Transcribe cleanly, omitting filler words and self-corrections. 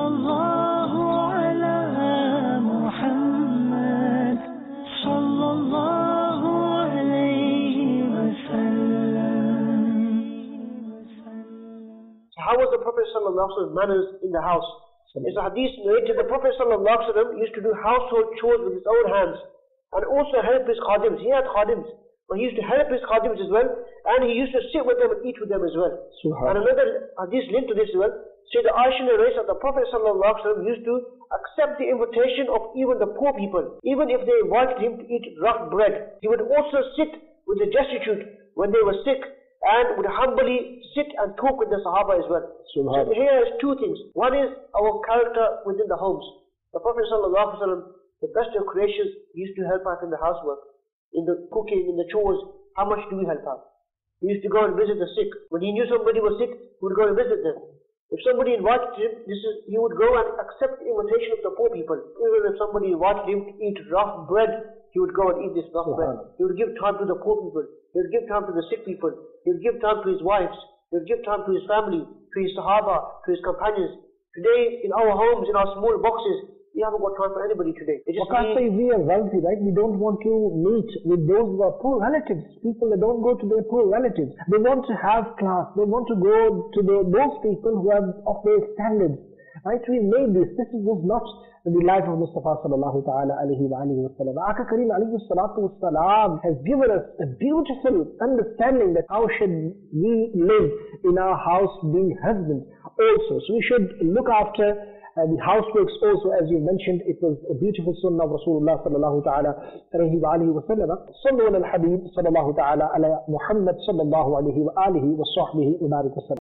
Sallallahu ala Muhammad, sallallahu alayhi wa sallam. So how was the Prophet ﷺ manners in the house? It's a hadith narrated the Prophet ﷺ used to do household chores with his own hands and also help his khadims. He had khadims, but he used to help his khadims as well, and he used to sit with them and eat with them as well. And another hadith linked to this as well, Sayyidah Aisha narrates that the Prophet ﷺ used to accept the invitation of even the poor people. Even if they invited him to eat rough bread, he would also sit with the destitute when they were sick, and would humbly sit and talk with the Sahaba as well. So here is two things. One is our character within the homes. The Prophet ﷺ, the best of creations, used to help out in the housework, in the cooking, in the chores. How much do we help out? He used to go and visit the sick. When he knew somebody was sick, he would go and visit them. If somebody invited him, he would go and accept the invitation of the poor people. Even if somebody invited him to eat rough bread, he would go and eat this rough bread. He would give time to the poor people. He would give time to the sick people. He would give time to his wives. He would give time to his family, to his Sahaba, to his companions. Today, in our homes, in our small boxes, we haven't got time for anybody today. We are wealthy, right? We don't want to meet with those who are poor relatives. People that don't go to their poor relatives. They want to have class. They want to go to those people who are of their standards. Right? We made this. This was not the life of Mustafa sallallahu ta'ala alayhi wa alihi wa sallam. Aka Kareem alayhi salatu wa salam has given us a beautiful understanding that how should we live in our house being husbands also. So we should look after the houseworks also, as you mentioned. It was a beautiful sunnah of Rasulullah sallallahu ta'ala alayhi wa alihi wa sallam. Sallu ala al-Habib sallallahu ta'ala ala Muhammad sallallahu alayhi wa alihi wa sahbihi wa barik wa sallam.